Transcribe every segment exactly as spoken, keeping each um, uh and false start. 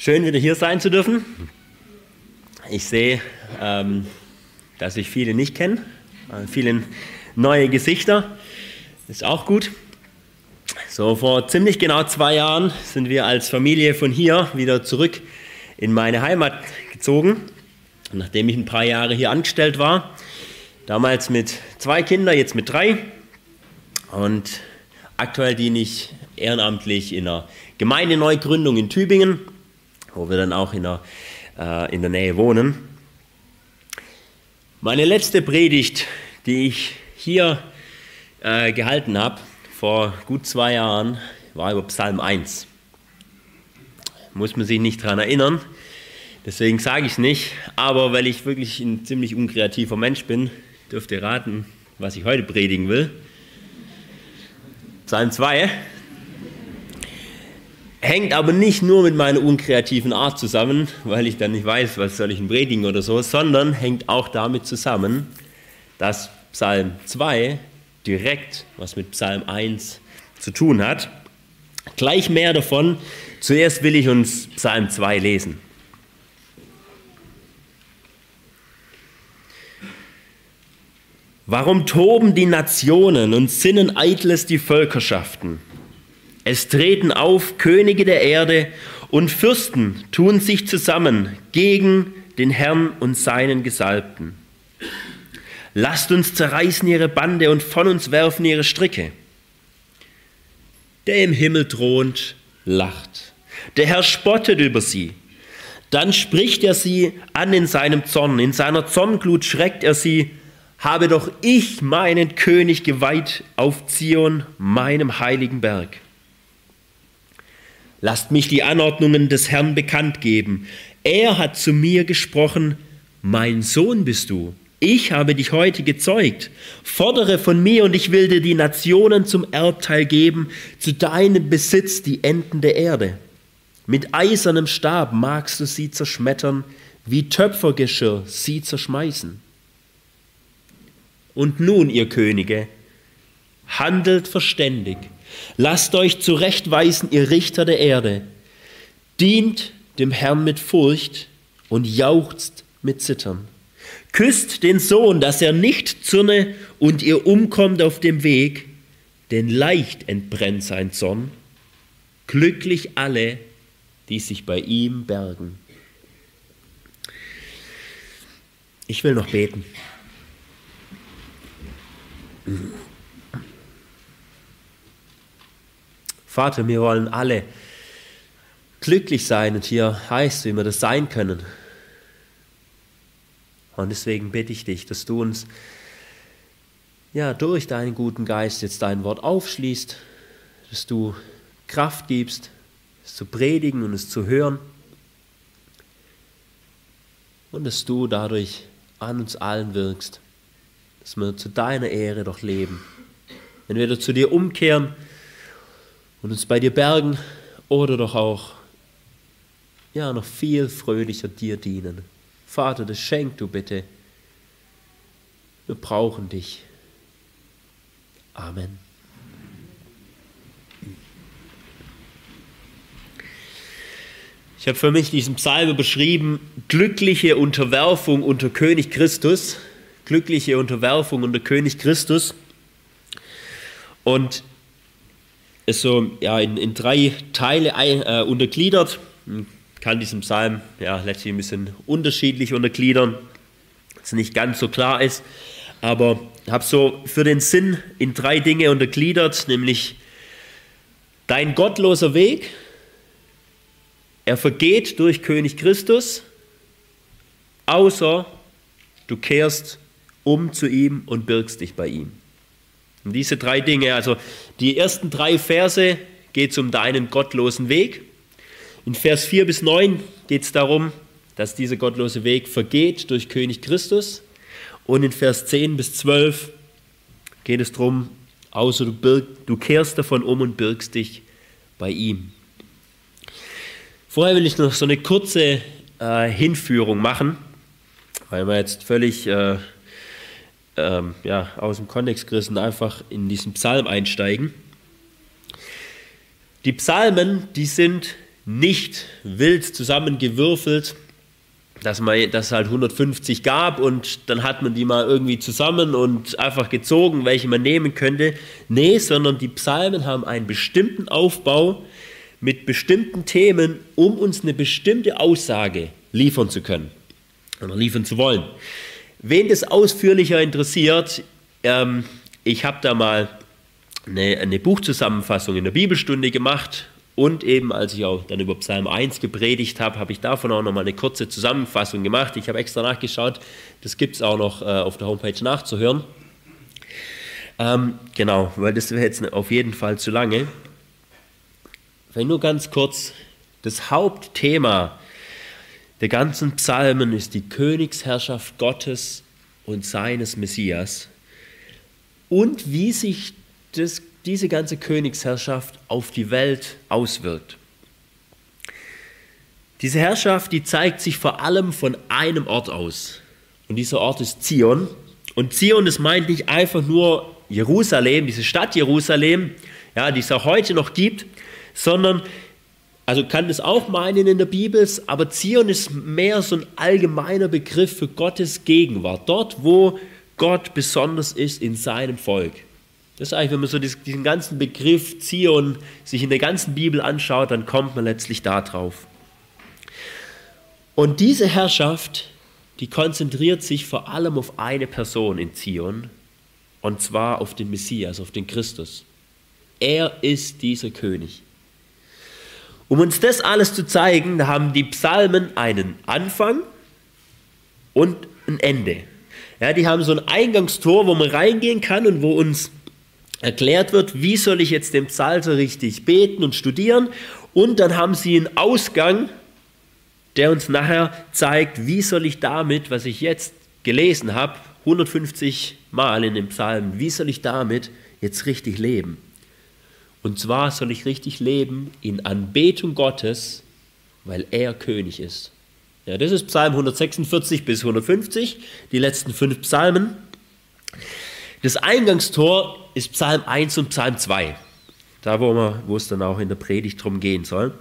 Schön, wieder hier sein zu dürfen. Ich sehe, ähm, dass ich viele nicht kenne, äh, viele neue Gesichter. Ist auch gut. So, vor ziemlich genau zwei Jahren sind wir als Familie von hier wieder zurück in meine Heimat gezogen, nachdem ich ein paar Jahre hier angestellt war. Damals mit zwei Kindern, jetzt mit drei. Und aktuell diene ich ehrenamtlich in einer Gemeindeneugründung in Tübingen, wo wir dann auch in der, äh, in der Nähe wohnen. Meine letzte Predigt, die ich hier äh, gehalten habe, vor gut zwei Jahren, war über Psalm eins. Muss man sich nicht daran erinnern, deswegen sage ich es nicht, aber weil ich wirklich ein ziemlich unkreativer Mensch bin, dürft ihr raten, was ich heute predigen will. Psalm zwei. Hängt aber nicht nur mit meiner unkreativen Art zusammen, weil ich dann nicht weiß, was soll ich denn predigen oder so, sondern hängt auch damit zusammen, dass Psalm zwei direkt was mit Psalm eins zu tun hat. Gleich mehr davon. Zuerst will ich uns Psalm zwei lesen. Warum toben die Nationen und sinnen eitles die Völkerschaften? Es treten auf Könige der Erde und Fürsten tun sich zusammen gegen den Herrn und seinen Gesalbten. Lasst uns zerreißen ihre Bande und von uns werfen ihre Stricke. Der im Himmel thront, lacht. Der Herr spottet über sie. Dann spricht er sie an in seinem Zorn. In seiner Zornglut schreckt er sie. Habe doch ich meinen König geweiht auf Zion, meinem heiligen Berg. Lasst mich die Anordnungen des Herrn bekannt geben. Er hat zu mir gesprochen, mein Sohn bist du. Ich habe dich heute gezeugt. Fordere von mir und ich will dir die Nationen zum Erbteil geben, zu deinem Besitz die Enden der Erde. Mit eisernem Stab magst du sie zerschmettern, wie Töpfergeschirr sie zerschmeißen. Und nun, ihr Könige, handelt verständig. Lasst euch zurechtweisen, ihr Richter der Erde. Dient dem Herrn mit Furcht und jauchzt mit Zittern. Küsst den Sohn, dass er nicht zürne und ihr umkommt auf dem Weg, denn leicht entbrennt sein Zorn. Glücklich alle, die sich bei ihm bergen. Ich will noch beten. Vater, wir wollen alle glücklich sein und hier heißt, wie wir das sein können. Und deswegen bitte ich dich, dass du uns ja, durch deinen guten Geist jetzt dein Wort aufschließt, dass du Kraft gibst, es zu predigen und es zu hören und dass du dadurch an uns allen wirkst, dass wir zu deiner Ehre doch leben. Wenn wir zu dir umkehren und uns bei dir bergen oder doch auch ja, noch viel fröhlicher dir dienen. Vater, das schenk du bitte. Wir brauchen dich. Amen. Ich habe für mich diesen Psalm beschrieben, glückliche Unterwerfung unter König Christus. Glückliche Unterwerfung unter König Christus. Und ist so ja, in, in drei Teile äh, untergliedert. Man kann diesen Psalm ja, letztlich ein bisschen unterschiedlich untergliedern, was nicht ganz so klar ist. Aber ich habe so für den Sinn in drei Dinge untergliedert, nämlich dein gottloser Weg, er vergeht durch König Christus, außer du kehrst um zu ihm und birgst dich bei ihm. Und diese drei Dinge, also die ersten drei Verse geht es um deinen gottlosen Weg. In Vers vier bis neun geht es darum, dass dieser gottlose Weg vergeht durch König Christus. Und in Vers zehn bis zwölf geht es darum, außer du, birg, du kehrst davon um und birgst dich bei ihm. Vorher will ich noch so eine kurze äh, Hinführung machen, weil wir jetzt völlig äh, ähm, ja, aus dem Kontext gerissen einfach in diesen Psalm einsteigen. Die Psalmen, die sind nicht wild zusammengewürfelt, dass man das halt hundertfünfzig gab und dann hat man die mal irgendwie zusammen und einfach gezogen, welche man nehmen könnte. Nee, sondern die Psalmen haben einen bestimmten Aufbau mit bestimmten Themen, um uns eine bestimmte Aussage liefern zu können oder liefern zu wollen. Wen das ausführlicher interessiert, ähm, ich habe da mal eine, eine Buchzusammenfassung in der Bibelstunde gemacht. Und eben, als ich auch dann über Psalm eins gepredigt habe, habe ich davon auch nochmal eine kurze Zusammenfassung gemacht. Ich habe extra nachgeschaut, das gibt es auch noch äh, auf der Homepage nachzuhören. Ähm, genau, weil das wäre jetzt auf jeden Fall zu lange. Vielleicht nur ganz kurz, das Hauptthema der ganzen Psalmen ist die Königsherrschaft Gottes und seines Messias und wie sich das diese ganze Königsherrschaft auf die Welt auswirkt. Diese Herrschaft, die zeigt sich vor allem von einem Ort aus. Und dieser Ort ist Zion. Und Zion, das meint nicht einfach nur Jerusalem, diese Stadt Jerusalem, ja, die es auch heute noch gibt, sondern, also kann das auch meinen in der Bibel, aber Zion ist mehr so ein allgemeiner Begriff für Gottes Gegenwart. Dort, wo Gott besonders ist in seinem Volk. Das ist eigentlich, wenn man so diesen ganzen Begriff Zion sich in der ganzen Bibel anschaut, dann kommt man letztlich da drauf. Und diese Herrschaft, die konzentriert sich vor allem auf eine Person in Zion, und zwar auf den Messias, auf den Christus. Er ist dieser König. Um uns das alles zu zeigen, da haben die Psalmen einen Anfang und ein Ende. Ja, die haben so ein Eingangstor, wo man reingehen kann und wo uns erklärt wird, wie soll ich jetzt den Psalter richtig beten und studieren. Und dann haben sie einen Ausgang, der uns nachher zeigt, wie soll ich damit, was ich jetzt gelesen habe, hundertfünfzig Mal in den Psalmen, wie soll ich damit jetzt richtig leben. Und zwar soll ich richtig leben in Anbetung Gottes, weil er König ist. Ja, das ist Psalm hundertsechsundvierzig bis hundertfünfzig, die letzten fünf Psalmen. Das Eingangstor ist Psalm eins und Psalm zwei, da wo, man, wo es dann auch in der Predigt drum gehen soll.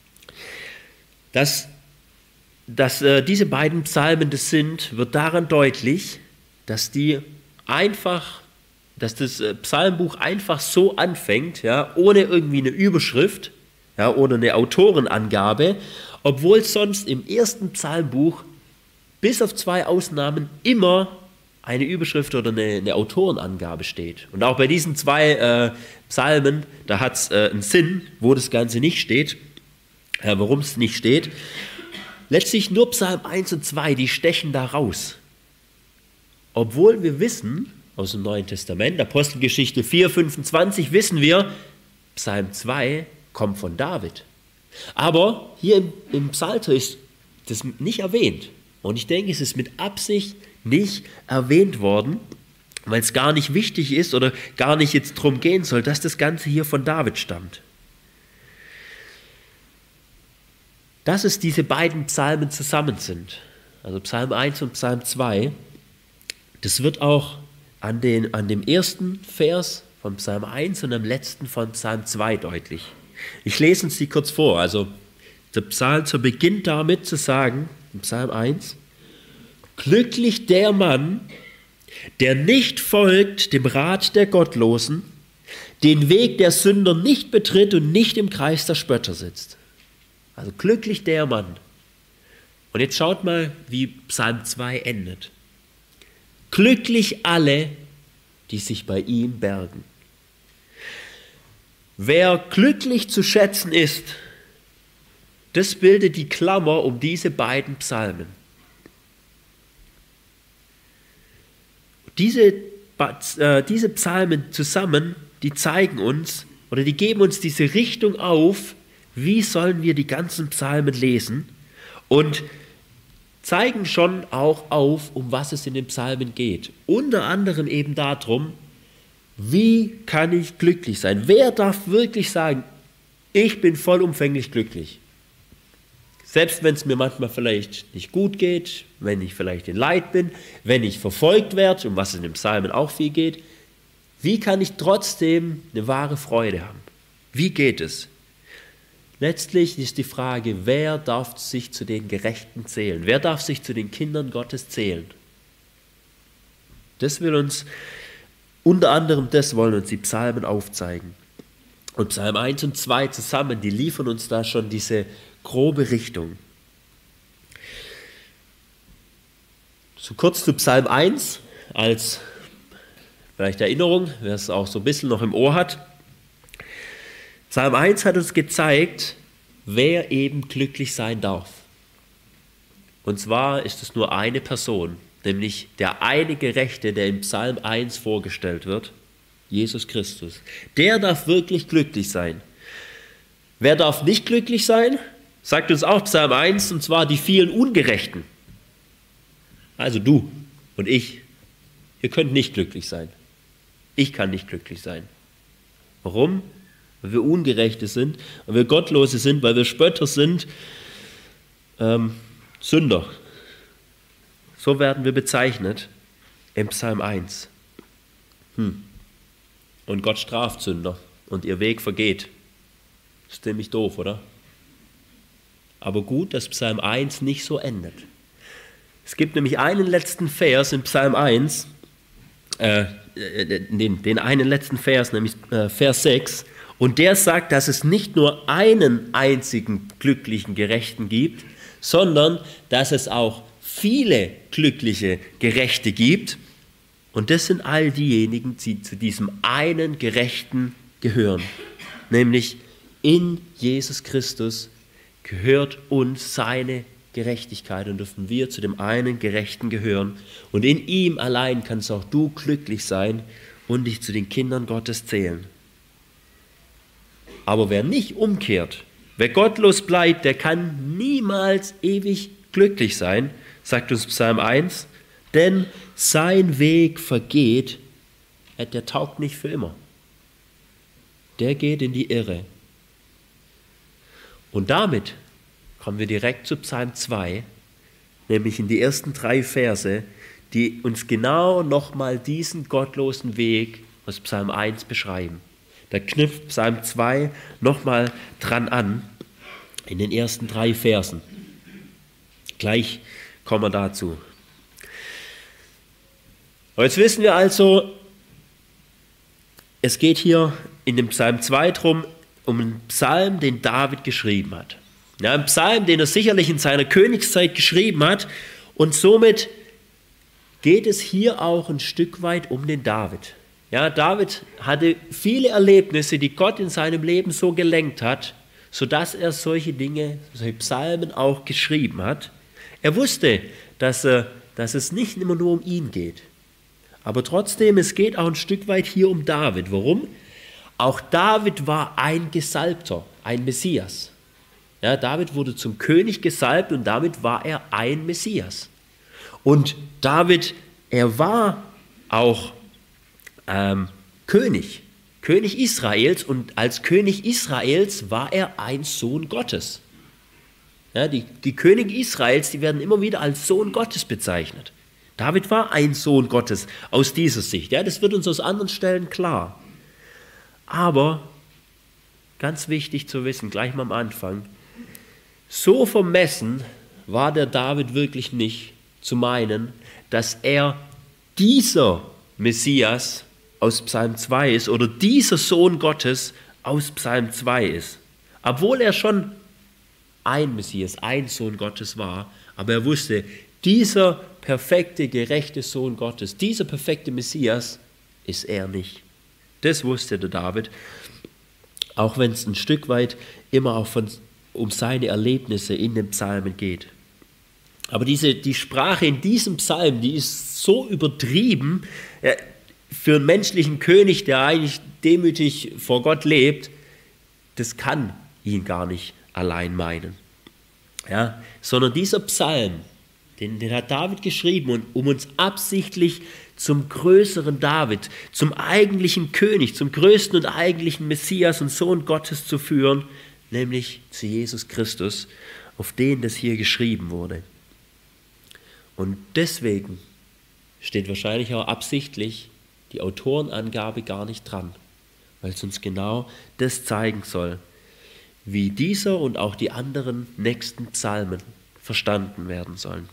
Dass, dass äh, diese beiden Psalmen das sind, wird daran deutlich, dass die einfach, dass das äh, Psalmbuch einfach so anfängt, ja, ohne irgendwie eine Überschrift, ja, oder eine Autorenangabe, obwohl sonst im ersten Psalmbuch bis auf zwei Ausnahmen immer eine Überschrift oder eine, eine Autorenangabe steht. Und auch bei diesen zwei äh, Psalmen, da hat es äh, einen Sinn, wo das Ganze nicht steht, äh, warum es nicht steht. Letztlich nur Psalm eins und zwei, die stechen da raus. Obwohl wir wissen, aus dem Neuen Testament, Apostelgeschichte vier, fünfundzwanzig, wissen wir, Psalm zwei kommt von David. Aber hier im, im Psalter ist das nicht erwähnt. Und ich denke, es ist mit Absicht nicht erwähnt worden, weil es gar nicht wichtig ist oder gar nicht jetzt darum gehen soll, dass das Ganze hier von David stammt. Dass es diese beiden Psalmen zusammen sind, also Psalm eins und Psalm zwei, das wird auch an, den, an dem ersten Vers von Psalm eins und am letzten von Psalm zwei deutlich. Ich lese uns die kurz vor. Also der Psalter beginnt damit zu sagen, in Psalm eins, glücklich der Mann, der nicht folgt dem Rat der Gottlosen, den Weg der Sünder nicht betritt und nicht im Kreis der Spötter sitzt. Also glücklich der Mann. Und jetzt schaut mal, wie Psalm zwei endet. Glücklich alle, die sich bei ihm bergen. Wer glücklich zu schätzen ist, das bildet die Klammer um diese beiden Psalmen. Diese, äh, diese Psalmen zusammen, die zeigen uns oder die geben uns diese Richtung auf, wie sollen wir die ganzen Psalmen lesen und zeigen schon auch auf, um was es in den Psalmen geht. Unter anderem eben darum, wie kann ich glücklich sein? Wer darf wirklich sagen, ich bin vollumfänglich glücklich? Selbst wenn es mir manchmal vielleicht nicht gut geht, wenn ich vielleicht in Leid bin, wenn ich verfolgt werde, um was in den Psalmen auch viel geht, wie kann ich trotzdem eine wahre Freude haben? Wie geht es? Letztlich ist die Frage, wer darf sich zu den Gerechten zählen? Wer darf sich zu den Kindern Gottes zählen? Das will uns, unter anderem das wollen uns die Psalmen aufzeigen. Und Psalm eins und zwei zusammen, die liefern uns da schon diese grobe Richtung. So kurz zu Psalm eins als vielleicht Erinnerung, wer es auch so ein bisschen noch im Ohr hat. Psalm eins hat uns gezeigt, wer eben glücklich sein darf. Und zwar ist es nur eine Person, nämlich der eine Gerechte, der im Psalm eins vorgestellt wird, Jesus Christus. Der darf wirklich glücklich sein. Wer darf nicht glücklich sein? Sagt uns auch Psalm eins, und zwar die vielen Ungerechten. Also du und ich, ihr könnt nicht glücklich sein. Ich kann nicht glücklich sein. Warum? Weil wir Ungerechte sind, weil wir Gottlose sind, weil wir Spötter sind, ähm, Sünder. So werden wir bezeichnet im Psalm eins. Hm. Und Gott straft Sünder und ihr Weg vergeht. Das ist ziemlich doof, oder? Aber gut, dass Psalm eins nicht so endet. Es gibt nämlich einen letzten Vers in Psalm eins, äh, den, den einen letzten Vers, nämlich äh, Vers sechs, und der sagt, dass es nicht nur einen einzigen glücklichen Gerechten gibt, sondern dass es auch viele glückliche Gerechte gibt. Und das sind all diejenigen, die zu diesem einen Gerechten gehören. Nämlich in Jesus Christus gehört uns seine Gerechtigkeit und dürfen wir zu dem einen Gerechten gehören. Und in ihm allein kannst auch du glücklich sein und dich zu den Kindern Gottes zählen. Aber wer nicht umkehrt, wer gottlos bleibt, der kann niemals ewig glücklich sein, sagt uns Psalm eins, denn sein Weg vergeht, der taugt nicht für immer. Der geht in die Irre. Und damit kommen wir direkt zu Psalm zwei, nämlich in die ersten drei Verse, die uns genau nochmal diesen gottlosen Weg aus Psalm eins beschreiben. Da knüpft Psalm zwei nochmal dran an, in den ersten drei Versen. Gleich kommen wir dazu. Und jetzt wissen wir also, es geht hier in dem Psalm zwei drum, um einen Psalm, den David geschrieben hat. Ja, ein Psalm, den er sicherlich in seiner Königszeit geschrieben hat, und somit geht es hier auch ein Stück weit um den David. Ja, David hatte viele Erlebnisse, die Gott in seinem Leben so gelenkt hat, sodass er solche Dinge, solche Psalmen auch geschrieben hat. Er wusste, dass, er, dass es nicht immer nur um ihn geht. Aber trotzdem, es geht auch ein Stück weit hier um David. Warum? Auch David war ein Gesalbter, ein Messias. Ja, David wurde zum König gesalbt und damit war er ein Messias. Und David, er war auch ähm, König, König Israels, und als König Israels war er ein Sohn Gottes. Ja, die, die Könige Israels, die werden immer wieder als Sohn Gottes bezeichnet. David war ein Sohn Gottes aus dieser Sicht. Ja, das wird uns aus anderen Stellen klar. Aber ganz wichtig zu wissen, gleich mal am Anfang, so vermessen war der David wirklich nicht, zu meinen, dass er dieser Messias aus Psalm zwei ist oder dieser Sohn Gottes aus Psalm zwei ist. Obwohl er schon ein Messias, ein Sohn Gottes war, aber er wusste, dieser perfekte, gerechte Sohn Gottes, dieser perfekte Messias ist er nicht. Das wusste der David, auch wenn es ein Stück weit immer auch von, um seine Erlebnisse in den Psalmen geht. Aber diese, die Sprache in diesem Psalm, die ist so übertrieben, äh, für einen menschlichen König, der eigentlich demütig vor Gott lebt, das kann ihn gar nicht allein meinen. Ja, sondern dieser Psalm, den, den hat David geschrieben, und um uns absichtlich zum größeren David, zum eigentlichen König, zum größten und eigentlichen Messias und Sohn Gottes zu führen, nämlich zu Jesus Christus, auf den das hier geschrieben wurde. Und deswegen steht wahrscheinlich auch absichtlich die Autorenangabe gar nicht dran, weil es uns genau das zeigen soll. wie dieser und auch die anderen nächsten Psalmen verstanden werden sollen.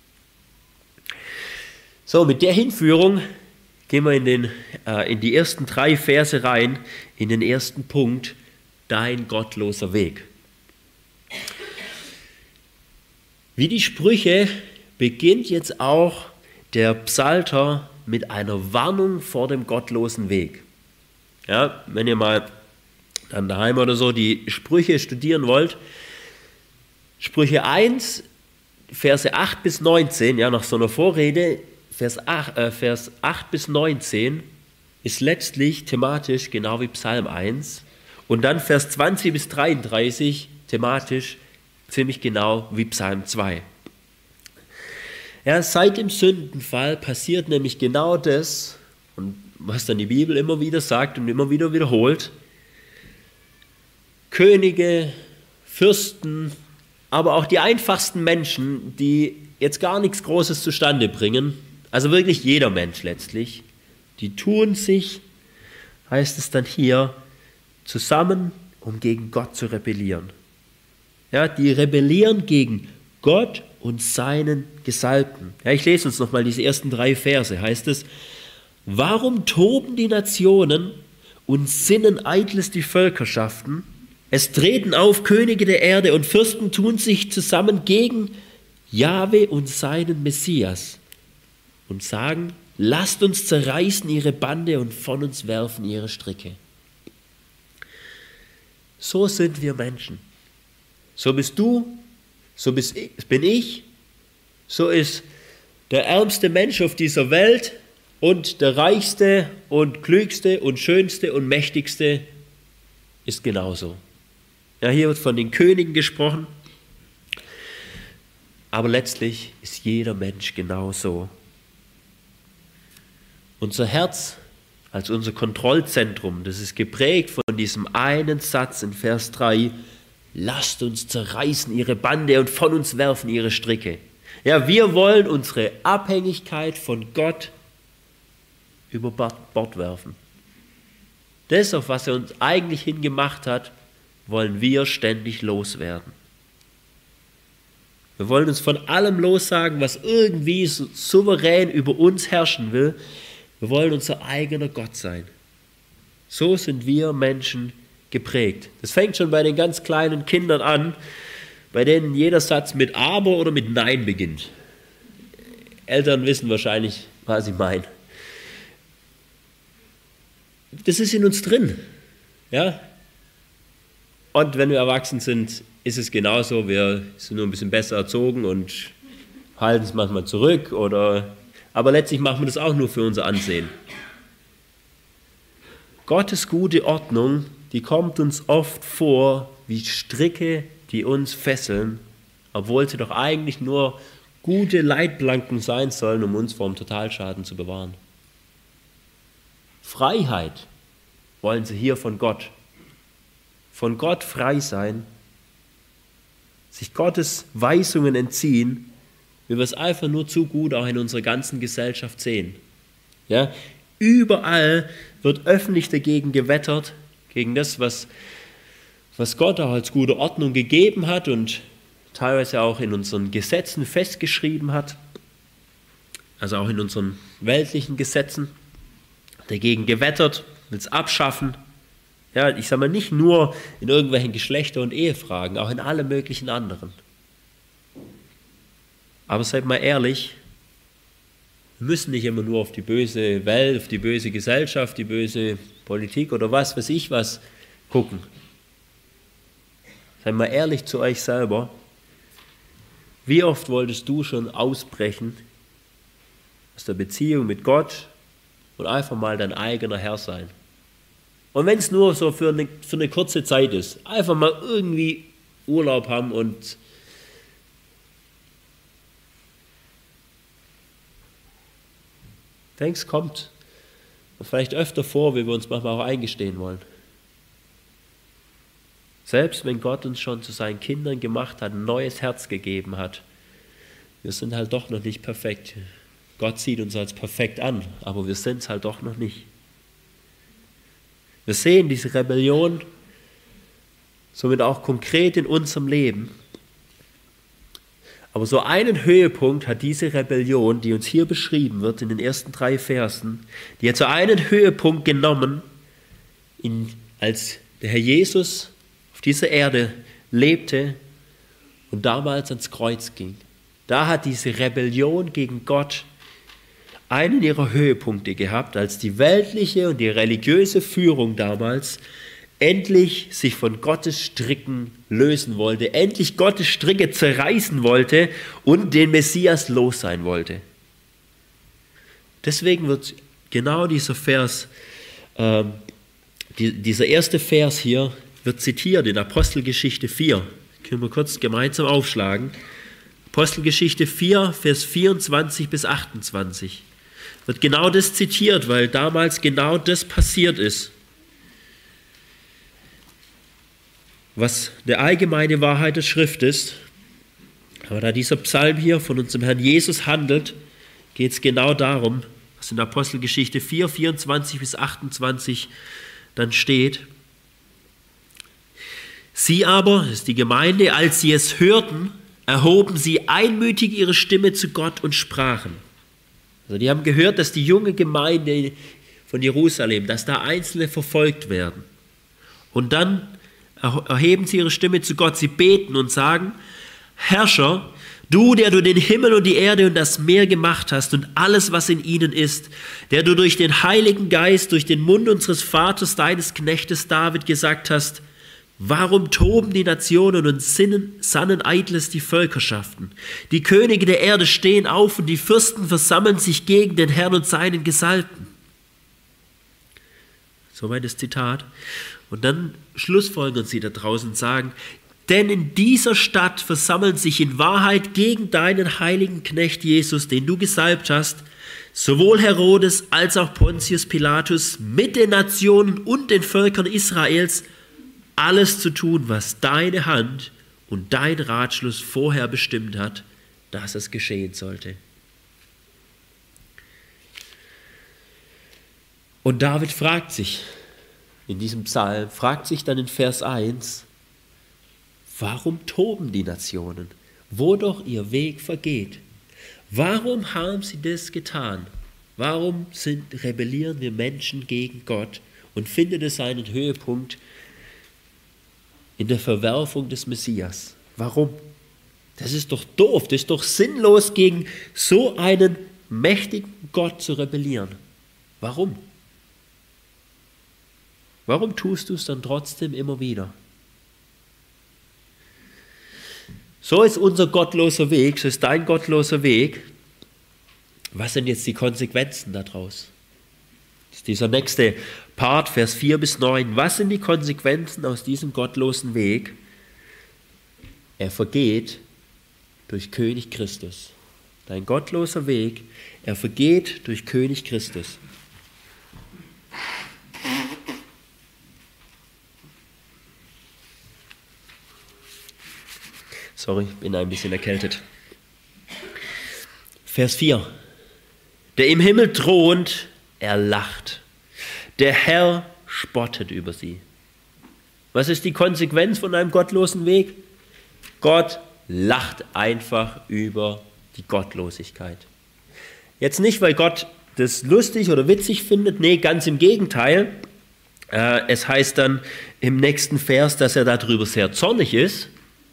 So, mit der Hinführung gehen wir in, den, äh, in die ersten drei Verse rein, in den ersten Punkt, dein gottloser Weg. Wie die Sprüche beginnt jetzt auch der Psalter mit einer Warnung vor dem gottlosen Weg. Ja, wenn ihr mal dann daheim oder so die Sprüche studieren wollt, Sprüche eins, Verse acht bis neunzehn, ja, nach so einer Vorrede, Vers acht, äh, Vers acht bis neunzehn ist letztlich thematisch genau wie Psalm eins und dann Vers zwanzig bis dreiunddreißig thematisch ziemlich genau wie Psalm zwei. Ja, seit dem Sündenfall passiert nämlich genau das, und was dann die Bibel immer wieder sagt und immer wieder wiederholt. Könige, Fürsten, aber auch die einfachsten Menschen, die jetzt gar nichts Großes zustande bringen, also wirklich jeder Mensch letztlich, die tun sich, heißt es dann hier, zusammen, um gegen Gott zu rebellieren. Ja, die rebellieren gegen Gott und seinen Gesalbten. Ja, ich lese uns nochmal diese ersten drei Verse, heißt es, warum toben die Nationen und sinnen eitles die Völkerschaften? Es treten auf Könige der Erde und Fürsten tun sich zusammen gegen Jahwe und seinen Messias und sagen, lasst uns zerreißen ihre Bande und von uns werfen ihre Stricke. So sind wir Menschen. So bist du, so bin ich, so ist der ärmste Mensch auf dieser Welt und der reichste und klügste und schönste und mächtigste ist genauso. Ja, hier wird von den Königen gesprochen, aber letztlich ist jeder Mensch genauso. Unser Herz als unser Kontrollzentrum, das ist geprägt von diesem einen Satz in Vers drei, lasst uns zerreißen ihre Bande und von uns werfen ihre Stricke. Ja, wir wollen unsere Abhängigkeit von Gott über Bord werfen. Das, auf was er uns eigentlich hingemacht hat, wollen wir ständig loswerden. Wir wollen uns von allem lossagen, was irgendwie so souverän über uns herrschen will. Wir wollen unser eigener Gott sein. So sind wir Menschen geprägt. Das fängt schon bei den ganz kleinen Kindern an, bei denen jeder Satz mit Aber oder mit Nein beginnt. Eltern wissen wahrscheinlich, was ich meine. Das ist in uns drin. Ja? Und wenn wir erwachsen sind, ist es genauso. Wir sind nur ein bisschen besser erzogen und halten es manchmal zurück. Oder, aber letztlich machen wir das auch nur für unser Ansehen. Gottes gute Ordnung, die kommt uns oft vor wie Stricke, die uns fesseln, obwohl sie doch eigentlich nur gute Leitplanken sein sollen, um uns vor dem Totalschaden zu bewahren. Freiheit wollen sie hier von Gott. Von Gott frei sein, sich Gottes Weisungen entziehen, wie wir es einfach nur zu gut auch in unserer ganzen Gesellschaft sehen. Ja? Überall wird öffentlich dagegen gewettert, gegen das, was, was Gott auch als gute Ordnung gegeben hat und teilweise auch in unseren Gesetzen festgeschrieben hat, also auch in unseren weltlichen Gesetzen, dagegen gewettert, will es abschaffen. Ja, ich sage mal, nicht nur in irgendwelchen Geschlechter- und Ehefragen, auch in alle möglichen anderen. Aber seid mal ehrlich, wir müssen nicht immer nur auf die böse Welt, auf die böse Gesellschaft, die böse Politik oder was weiß ich was gucken. Seid mal ehrlich zu euch selber. Wie oft wolltest du schon ausbrechen aus der Beziehung mit Gott und einfach mal dein eigener Herr sein? Und wenn es nur so für eine, für eine kurze Zeit ist, einfach mal irgendwie Urlaub haben und ich denke, es kommt vielleicht öfter vor, wie wir uns manchmal auch eingestehen wollen. Selbst wenn Gott uns schon zu seinen Kindern gemacht hat, ein neues Herz gegeben hat, wir sind halt doch noch nicht perfekt. Gott sieht uns als perfekt an, aber wir sind es halt doch noch nicht. Wir sehen diese Rebellion somit auch konkret in unserem Leben. Aber so einen Höhepunkt hat diese Rebellion, die uns hier beschrieben wird in den ersten drei Versen, die hat so einen Höhepunkt genommen, in, als der Herr Jesus auf dieser Erde lebte und damals ans Kreuz ging. Da hat diese Rebellion gegen Gott einen ihrer Höhepunkte gehabt, als die weltliche und die religiöse Führung damals endlich sich von Gottes Stricken lösen wollte, endlich Gottes Stricke zerreißen wollte und den Messias los sein wollte. Deswegen wird genau dieser Vers, äh, die, dieser erste Vers hier, wird zitiert in Apostelgeschichte vier. Können wir kurz gemeinsam aufschlagen. Apostelgeschichte vier, Vers vierundzwanzig bis achtundzwanzig. Wird genau das zitiert, weil damals genau das passiert ist. Was eine allgemeine Wahrheit der Schrift ist. Aber da dieser Psalm hier von unserem Herrn Jesus handelt, geht es genau darum, was in Apostelgeschichte vier, vierundzwanzig bis achtundzwanzig dann steht. Sie aber, das ist die Gemeinde, als sie es hörten, erhoben sie einmütig ihre Stimme zu Gott und sprachen. Also die haben gehört, dass die junge Gemeinde von Jerusalem, dass da Einzelne verfolgt werden. Und dann erheben sie ihre Stimme zu Gott, sie beten und sagen, Herrscher, du, der du den Himmel und die Erde und das Meer gemacht hast und alles, was in ihnen ist, der du durch den Heiligen Geist, durch den Mund unseres Vaters, deines Knechtes David gesagt hast, warum toben die Nationen und sinnen, sannen eitles die Völkerschaften? Die Könige der Erde stehen auf und die Fürsten versammeln sich gegen den Herrn und seinen Gesalbten. Soweit das Zitat. Und dann schlussfolgern sie da draußen und sagen, denn in dieser Stadt versammeln sich in Wahrheit gegen deinen heiligen Knecht Jesus, den du gesalbt hast, sowohl Herodes als auch Pontius Pilatus mit den Nationen und den Völkern Israels, alles zu tun, was deine Hand und dein Ratschluss vorher bestimmt hat, dass es geschehen sollte. Und David fragt sich in diesem Psalm, fragt sich dann in Vers eins, warum toben die Nationen, wo doch ihr Weg vergeht? Warum haben sie das getan? Warum sind, rebellieren wir Menschen gegen Gott und findet es seinen Höhepunkt in der Verwerfung des Messias? Warum? Das ist doch doof, das ist doch sinnlos, gegen so einen mächtigen Gott zu rebellieren. Warum? Warum tust du es dann trotzdem immer wieder? So ist unser gottloser Weg, so ist dein gottloser Weg. Was sind jetzt die Konsequenzen daraus? Das ist dieser nächste Part, Vers vier bis neun. Was sind die Konsequenzen aus diesem gottlosen Weg? Er vergeht durch König Christus. Dein gottloser Weg, er vergeht durch König Christus. Sorry, ich bin ein bisschen erkältet. Vers vier. Der im Himmel thront, er lacht. Der Herr spottet über sie. Was ist die Konsequenz von einem gottlosen Weg? Gott lacht einfach über die Gottlosigkeit. Jetzt nicht, weil Gott das lustig oder witzig findet, nee, ganz im Gegenteil. Äh, es heißt dann im nächsten Vers, dass er darüber sehr zornig ist.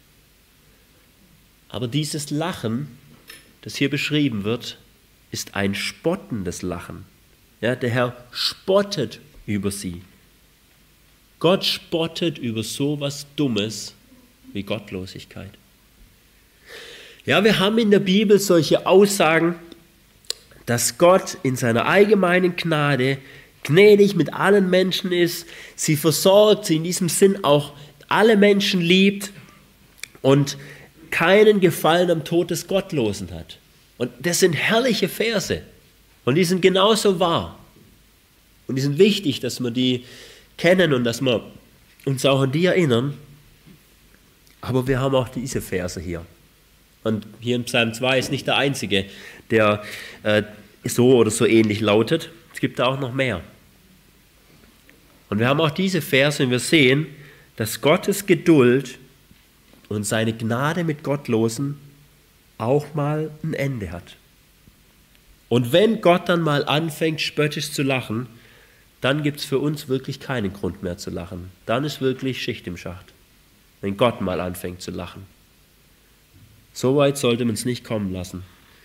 Aber dieses Lachen, das hier beschrieben wird, ist ein spottendes Lachen. Ja, der Herr spottet über sie. Gott spottet über so was Dummes wie Gottlosigkeit. Ja, wir haben in der Bibel solche Aussagen, dass Gott in seiner allgemeinen Gnade gnädig mit allen Menschen ist, sie versorgt, sie in diesem Sinn auch alle Menschen liebt und keinen Gefallen am Tod des Gottlosen hat. Und das sind herrliche Verse. Und die sind genauso wahr. Und die sind wichtig, dass wir die kennen und dass wir uns auch an die erinnern. Aber wir haben auch diese Verse hier. Und hier in Psalm zwei ist nicht der einzige, der äh, so oder so ähnlich lautet. Es gibt da auch noch mehr. Und wir haben auch diese Verse und wir sehen, dass Gottes Geduld und seine Gnade mit Gottlosen auch mal ein Ende hat. Und wenn Gott dann mal anfängt, spöttisch zu lachen, dann gibt es für uns wirklich keinen Grund mehr zu lachen. Dann ist wirklich Schicht im Schacht, wenn Gott mal anfängt zu lachen. So weit sollte man es nicht kommen lassen.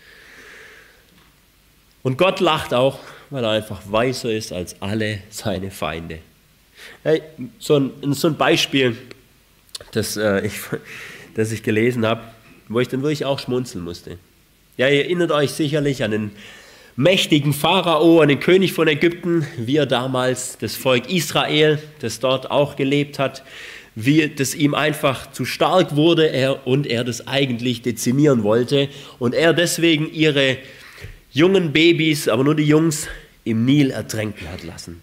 Und Gott lacht auch, weil er einfach weiser ist als alle seine Feinde. Hey, so, ein, so ein Beispiel, das, äh, ich, das ich gelesen habe, wo ich dann wirklich auch schmunzeln musste. Ja, ihr erinnert euch sicherlich an den mächtigen Pharao, an den König von Ägypten, wie er damals das Volk Israel, das dort auch gelebt hat, wie das ihm einfach zu stark wurde er, und er das eigentlich dezimieren wollte und er deswegen ihre jungen Babys, aber nur die Jungs, im Nil ertränken hat lassen.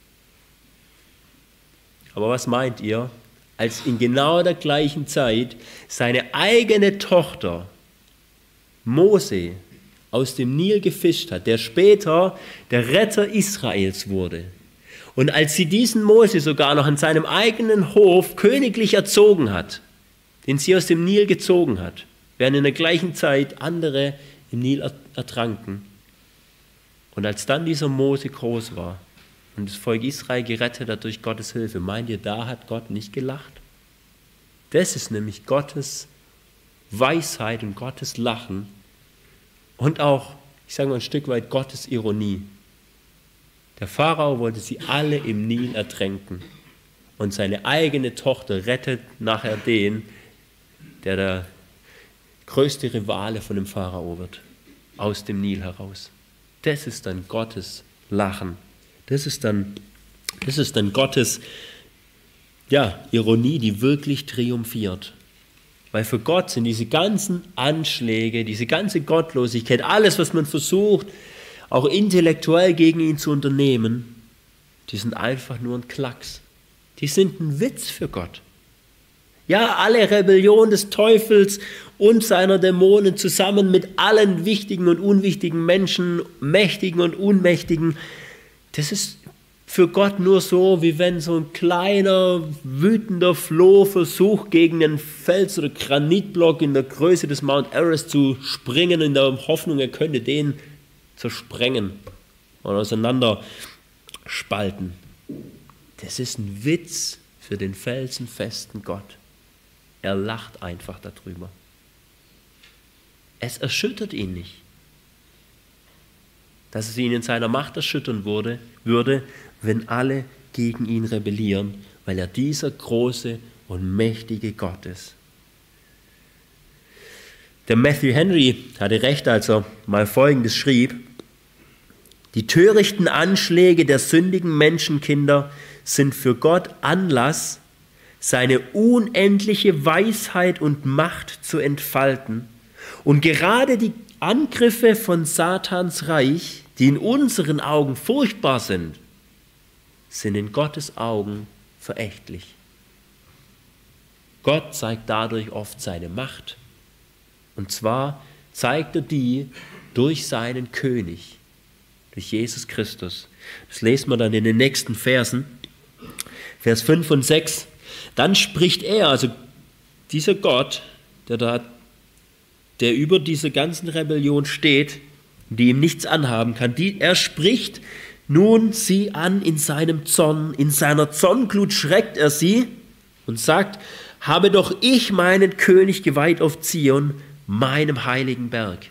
Aber was meint ihr, als in genau der gleichen Zeit seine eigene Tochter Mose aus dem Nil gefischt hat, der später der Retter Israels wurde. Und als sie diesen Mose sogar noch an seinem eigenen Hof königlich erzogen hat, den sie aus dem Nil gezogen hat, während in der gleichen Zeit andere im Nil ertranken. Und als dann dieser Mose groß war und das Volk Israel gerettet hat durch Gottes Hilfe, meint ihr, da hat Gott nicht gelacht? Das ist nämlich Gottes Weisheit und Gottes Lachen und auch, ich sage mal ein Stück weit, Gottes Ironie. Der Pharao wollte sie alle im Nil ertränken und seine eigene Tochter rettet nachher den, der der größte Rivale von dem Pharao wird, aus dem Nil heraus. Das ist dann Gottes Lachen. Das ist dann, das ist dann Gottes ja, Ironie, die wirklich triumphiert. Weil für Gott sind diese ganzen Anschläge, diese ganze Gottlosigkeit, alles, was man versucht, auch intellektuell gegen ihn zu unternehmen, die sind einfach nur ein Klacks. Die sind ein Witz für Gott. Ja, alle Rebellion des Teufels und seiner Dämonen zusammen mit allen wichtigen und unwichtigen Menschen, Mächtigen und Unmächtigen, das ist für Gott nur so, wie wenn so ein kleiner, wütender Floh versucht, gegen einen Fels- oder Granitblock in der Größe des Mount Everest zu springen, in der Hoffnung, er könnte den zersprengen oder auseinanderspalten. Das ist ein Witz für den felsenfesten Gott. Er lacht einfach darüber. Es erschüttert ihn nicht. Dass es ihn in seiner Macht erschüttern würde, würde, wenn alle gegen ihn rebellieren, weil er dieser große und mächtige Gott ist. Der Matthew Henry hatte recht, als er mal Folgendes schrieb: Die törichten Anschläge der sündigen Menschenkinder sind für Gott Anlass, seine unendliche Weisheit und Macht zu entfalten. Und gerade die Angriffe von Satans Reich, die in unseren Augen furchtbar sind, sind in Gottes Augen verächtlich. Gott zeigt dadurch oft seine Macht. Und zwar zeigt er die durch seinen König, durch Jesus Christus. Das lesen wir dann in den nächsten Versen. Vers fünf und sechs. Dann spricht er, also dieser Gott, der, da, der über diese ganzen Rebellion steht, die ihm nichts anhaben kann, die, er spricht nun sie an in seinem Zorn, in seiner Zornglut schreckt er sie und sagt: Habe doch ich meinen König geweiht auf Zion, meinem heiligen Berg.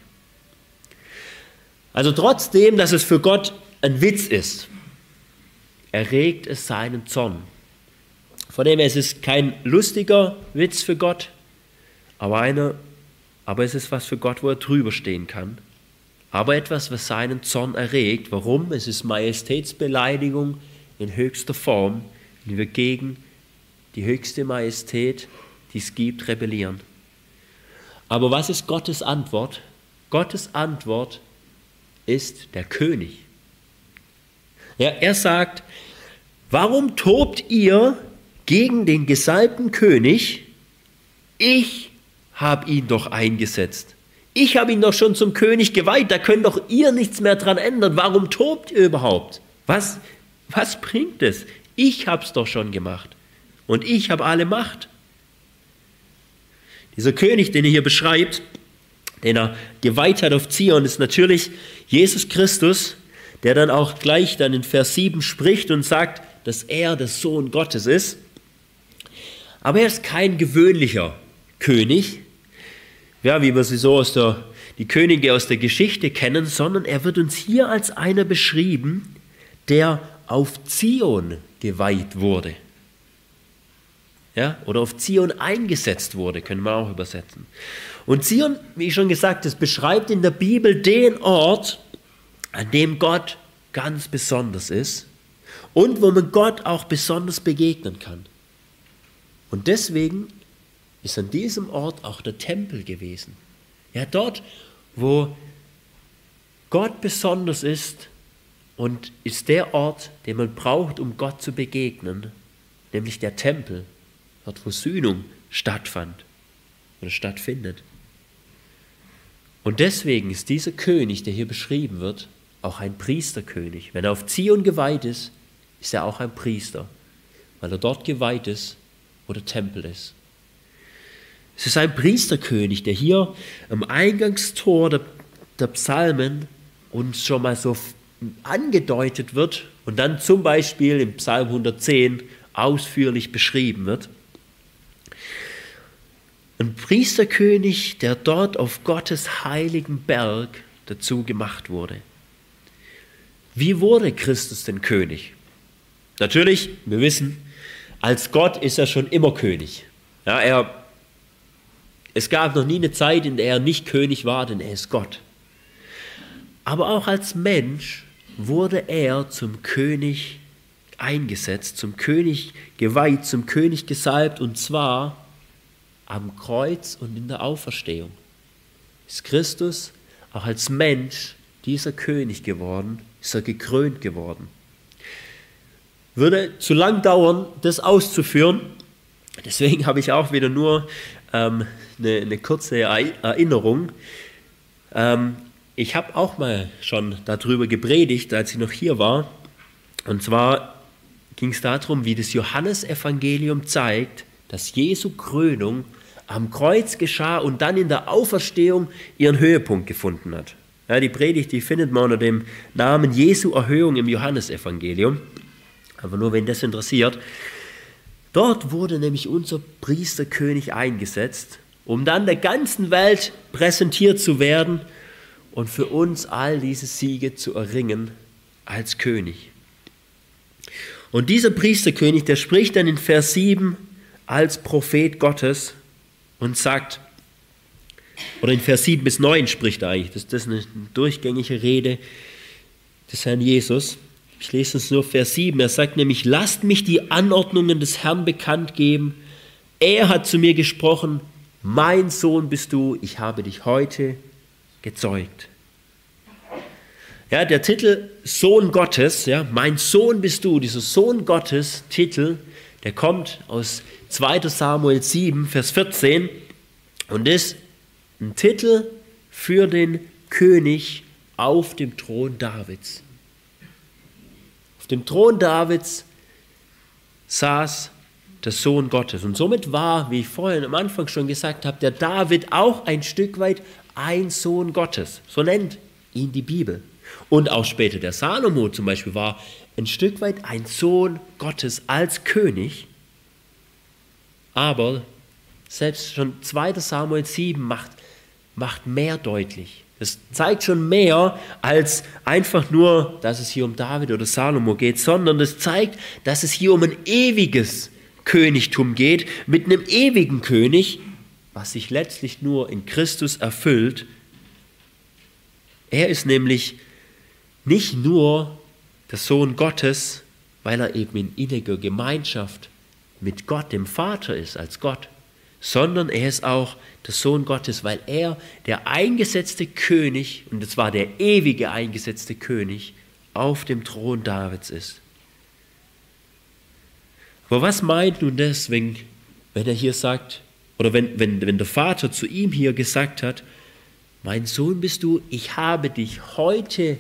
Also trotzdem, dass es für Gott ein Witz ist, erregt es seinen Zorn. Von dem her, es ist kein lustiger Witz für Gott, aber, eine, aber es ist was für Gott, wo er drüber stehen kann. Aber etwas, was seinen Zorn erregt. Warum? Es ist Majestätsbeleidigung in höchster Form, wenn wir gegen die höchste Majestät, die es gibt, rebellieren. Aber was ist Gottes Antwort? Gottes Antwort ist der König. Ja, er sagt: Warum tobt ihr gegen den gesalbten König? Ich habe ihn doch eingesetzt. Ich habe ihn doch schon zum König geweiht, da könnt doch ihr nichts mehr dran ändern. Warum tobt ihr überhaupt? Was, was bringt es? Ich habe es doch schon gemacht. und ich habe alle Macht. Dieser König, den er hier beschreibt, den er geweiht hat auf Zion, ist natürlich Jesus Christus, der dann auch gleich dann in Vers sieben spricht und sagt, dass er der Sohn Gottes ist. Aber er ist kein gewöhnlicher König, ja, wie wir sie so aus der, die Könige aus der Geschichte kennen, sondern er wird uns hier als einer beschrieben, der auf Zion geweiht wurde. Ja, oder auf Zion eingesetzt wurde, können wir auch übersetzen. Und Zion, wie ich schon gesagt, das beschreibt in der Bibel den Ort, an dem Gott ganz besonders ist und wo man Gott auch besonders begegnen kann. Und deswegen ist an diesem Ort auch der Tempel gewesen. Ja, dort, wo Gott besonders ist und ist der Ort, den man braucht, um Gott zu begegnen, nämlich der Tempel, dort wo Sühnung stattfand oder stattfindet. Und deswegen ist dieser König, der hier beschrieben wird, auch ein Priesterkönig. Wenn er auf Zion geweiht ist, ist er auch ein Priester, weil er dort geweiht ist, wo der Tempel ist. Es ist ein Priesterkönig, der hier am Eingangstor der, der Psalmen uns schon mal so angedeutet wird und dann zum Beispiel im Psalm hundertzehn ausführlich beschrieben wird. Ein Priesterkönig, der dort auf Gottes heiligen Berg dazu gemacht wurde. Wie wurde Christus denn König? Natürlich, wir wissen, als Gott ist er schon immer König. Ja, er, es gab noch nie eine Zeit, in der er nicht König war, denn er ist Gott. Aber auch als Mensch wurde er zum König eingesetzt, zum König geweiht, zum König gesalbt, und zwar am Kreuz und in der Auferstehung. Ist Christus auch als Mensch dieser König geworden, ist er gekrönt geworden. Würde zu lang dauern, das auszuführen, deswegen habe ich auch wieder nur ähm, eine, eine kurze Erinnerung. Ähm, ich habe auch mal schon darüber gepredigt, als ich noch hier war, und zwar ging es darum, wie das Johannesevangelium zeigt, dass Jesu Krönung am Kreuz geschah und dann in der Auferstehung ihren Höhepunkt gefunden hat. Ja, die Predigt, die findet man unter dem Namen Jesu Erhöhung im Johannesevangelium. Aber nur, wenn das interessiert. Dort wurde nämlich unser Priesterkönig eingesetzt, um dann der ganzen Welt präsentiert zu werden und für uns all diese Siege zu erringen als König. Und dieser Priesterkönig, der spricht dann in Vers sieben als Prophet Gottes und sagt, oder in Vers sieben bis neun spricht er eigentlich, das, das ist eine durchgängige Rede des Herrn Jesus. Ich lese uns nur Vers sieben, er sagt nämlich, lasst mich die Anordnungen des Herrn bekannt geben. Er hat zu mir gesprochen, mein Sohn bist du, ich habe dich heute gezeugt. Ja, der Titel Sohn Gottes, ja, mein Sohn bist du, dieser Sohn Gottes Titel, der kommt aus zweiter Samuel sieben, Vers vierzehn und ist ein Titel für den König auf dem Thron Davids. Auf dem Thron Davids saß der Sohn Gottes. Und somit war, wie ich vorhin am Anfang schon gesagt habe, der David auch ein Stück weit ein Sohn Gottes. So nennt ihn die Bibel. Und auch später der Salomo zum Beispiel war ein Stück weit ein Sohn Gottes als König. Aber selbst schon zweiter Samuel sieben macht, macht mehr deutlich. Das zeigt schon mehr als einfach nur, dass es hier um David oder Salomo geht, sondern es zeigt, dass es hier um ein ewiges Königtum geht, mit einem ewigen König, was sich letztlich nur in Christus erfüllt. Er ist nämlich nicht nur der Sohn Gottes, weil er eben in inniger Gemeinschaft mit Gott, dem Vater, ist als Gott, sondern er ist auch der Sohn Gottes, weil er der eingesetzte König, und es war der ewige eingesetzte König, auf dem Thron Davids ist. Aber was meint nun das, wenn, wenn er hier sagt, oder wenn, wenn, wenn der Vater zu ihm hier gesagt hat, mein Sohn bist du, ich habe dich heute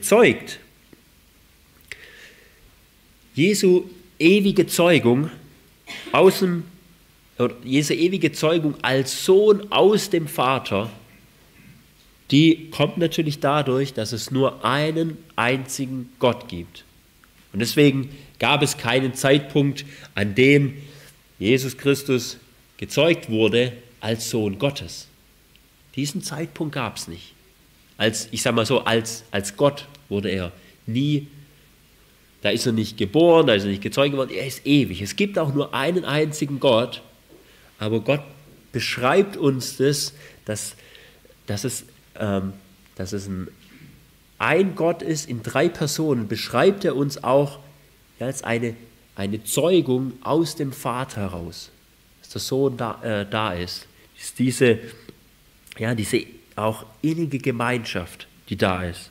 gezeugt. Jesu ewige Zeugung aus dem, diese ewige Zeugung als Sohn aus dem Vater, die kommt natürlich dadurch, dass es nur einen einzigen Gott gibt. Und deswegen gab es keinen Zeitpunkt, an dem Jesus Christus gezeugt wurde als Sohn Gottes. Diesen Zeitpunkt gab es nicht. Als, ich sage mal so, als, als Gott wurde er nie, da ist er nicht geboren, da ist er nicht gezeugt worden, er ist ewig. Es gibt auch nur einen einzigen Gott, aber Gott beschreibt uns das, dass, dass, es, ähm, dass es ein, ein Gott ist in drei Personen, beschreibt er uns auch ja, als eine, eine Zeugung aus dem Vater heraus, dass der Sohn da, äh, da ist. Ist diese, ja, diese auch innige Gemeinschaft, die da ist.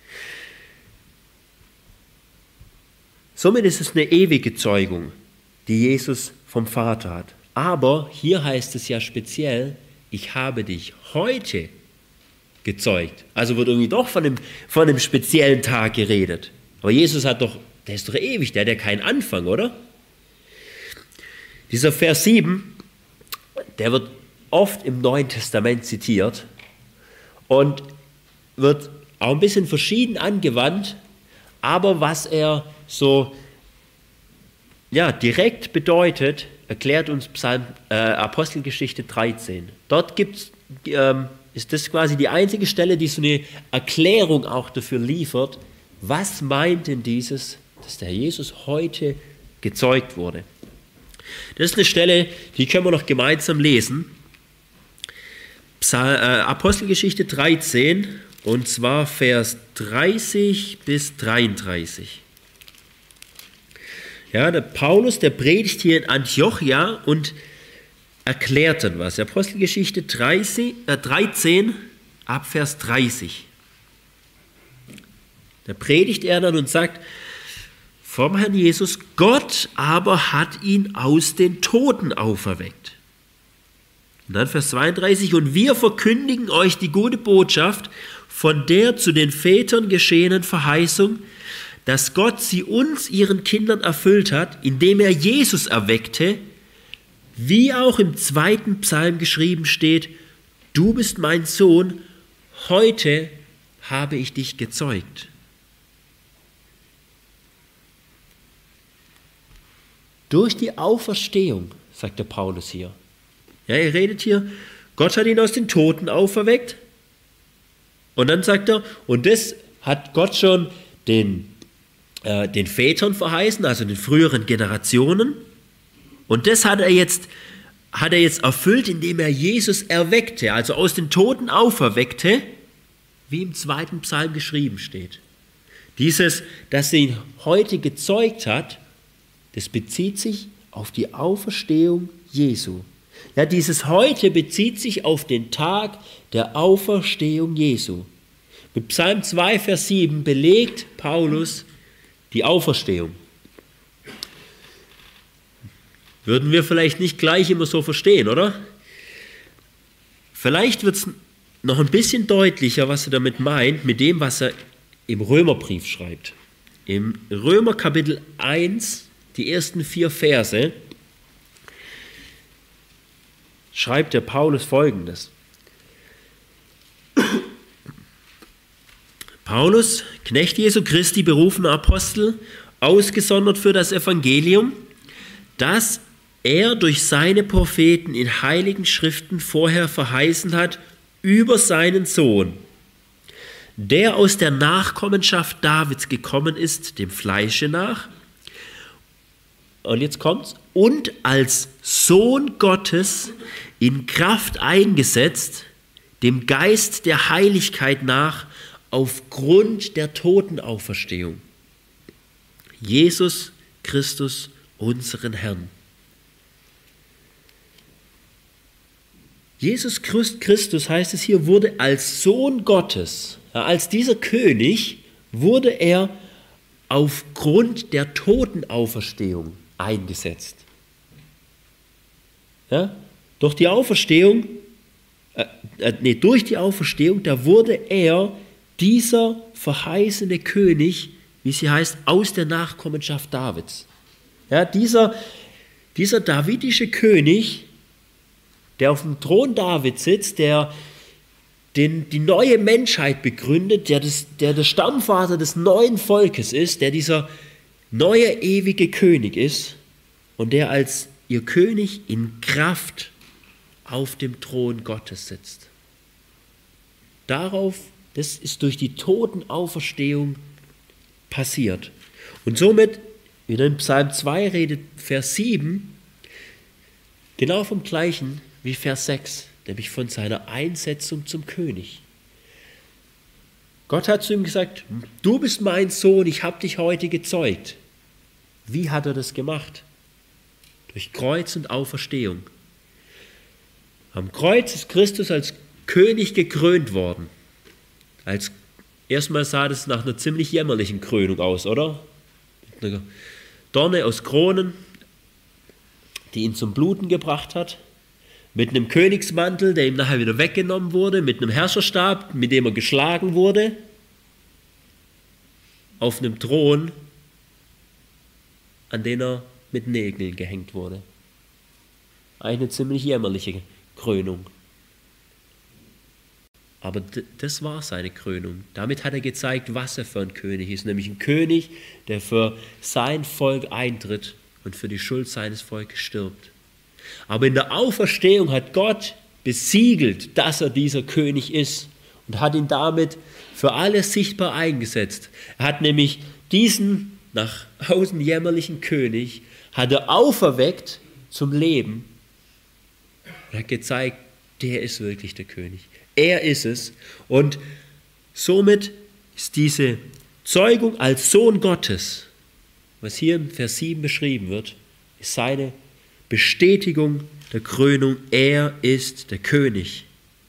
Somit ist es eine ewige Zeugung, die Jesus vom Vater hat. Aber hier heißt es ja speziell, ich habe dich heute gezeugt. Also wird irgendwie doch von einem, von einem speziellen Tag geredet. Aber Jesus hat doch, der ist doch ewig, der hat ja keinen Anfang, oder? Dieser Vers sieben, der wird oft im Neuen Testament zitiert und wird auch ein bisschen verschieden angewandt, aber was er so ja, direkt bedeutet, erklärt uns Psalm, äh, Apostelgeschichte dreizehn. Dort gibt's, ähm, ist das quasi die einzige Stelle, die so eine Erklärung auch dafür liefert, was meint denn dieses, dass der Jesus heute gezeugt wurde. Das ist eine Stelle, die können wir noch gemeinsam lesen. Psal, äh, Apostelgeschichte dreizehn, und zwar Vers dreißig bis dreiunddreißig. Ja, der Paulus, der predigt hier in Antiochia und erklärt dann was. Apostelgeschichte dreißig, äh, dreizehn, ab Vers dreißig. Da predigt er dann und sagt, vom Herrn Jesus, Gott aber hat ihn aus den Toten auferweckt. Und dann Vers zweiunddreißig, und wir verkündigen euch die gute Botschaft von der zu den Vätern geschehenen Verheißung, dass Gott sie uns, ihren Kindern, erfüllt hat, indem er Jesus erweckte, wie auch im zweiten Psalm geschrieben steht, du bist mein Sohn, heute habe ich dich gezeugt. Durch die Auferstehung, sagt der Paulus hier. Ja, er redet hier, Gott hat ihn aus den Toten auferweckt. Und dann sagt er, und das hat Gott schon den, äh, den Vätern verheißen, also den früheren Generationen. Und das hat er jetzt, hat er jetzt erfüllt, indem er Jesus erweckte, also aus den Toten auferweckte, wie im zweiten Psalm geschrieben steht. Dieses, dass er ihn heute gezeugt hat, das bezieht sich auf die Auferstehung Jesu. Ja, dieses heute bezieht sich auf den Tag der Auferstehung Jesu. Mit Psalm zwei, Vers sieben belegt Paulus die Auferstehung. Würden wir vielleicht nicht gleich immer so verstehen, oder? Vielleicht wird es noch ein bisschen deutlicher, was er damit meint, mit dem, was er im Römerbrief schreibt. Im Römer Kapitel eins, die ersten vier Verse, schreibt der Paulus Folgendes. Paulus, Knecht Jesu Christi, berufener Apostel, ausgesondert für das Evangelium, das er durch seine Propheten in heiligen Schriften vorher verheißen hat, über seinen Sohn, der aus der Nachkommenschaft Davids gekommen ist, dem Fleische nach, und jetzt kommt's, und als Sohn Gottes in Kraft eingesetzt, dem Geist der Heiligkeit nach, aufgrund der Totenauferstehung. Jesus Christus, unseren Herrn. Jesus Christus, heißt es hier, wurde als Sohn Gottes, ja, als dieser König, wurde er aufgrund der Totenauferstehung eingesetzt. Ja? Durch die Auferstehung, äh, äh, nee, durch die Auferstehung, da wurde er, dieser verheißene König, wie sie heißt, aus der Nachkommenschaft Davids. Ja, dieser, dieser davidische König, der auf dem Thron Davids sitzt, der den, die neue Menschheit begründet, der, das, der der Stammvater des neuen Volkes ist, der dieser neue ewige König ist und der als ihr König in Kraft auf dem Thron Gottes sitzt. Darauf, das ist durch die Totenauferstehung passiert. Und somit, wieder in Psalm zwei redet Vers sieben, genau vom gleichen wie Vers sechs, nämlich von seiner Einsetzung zum König. Gott hat zu ihm gesagt, du bist mein Sohn, ich habe dich heute gezeugt. Wie hat er das gemacht? Durch Kreuz und Auferstehung. Am Kreuz ist Christus als König gekrönt worden. Als, erstmal sah das nach einer ziemlich jämmerlichen Krönung aus, oder? Mit einer Dorne aus Kronen, die ihn zum Bluten gebracht hat. Mit einem Königsmantel, der ihm nachher wieder weggenommen wurde. Mit einem Herrscherstab, mit dem er geschlagen wurde. Auf einem Thron, an den er mit Nägeln gehängt wurde. Eine ziemlich jämmerliche Krönung. Aber das war seine Krönung. Damit hat er gezeigt, was er für ein König ist. Nämlich ein König, der für sein Volk eintritt und für die Schuld seines Volkes stirbt. Aber in der Auferstehung hat Gott besiegelt, dass er dieser König ist und hat ihn damit für alle sichtbar eingesetzt. Er hat nämlich diesen nach außen jämmerlichen König hat er auferweckt zum Leben und hat gezeigt, der ist wirklich der König. Er ist es. Und somit ist diese Zeugung als Sohn Gottes, was hier im Vers sieben beschrieben wird, ist seine Bestätigung der Krönung. Er ist der König.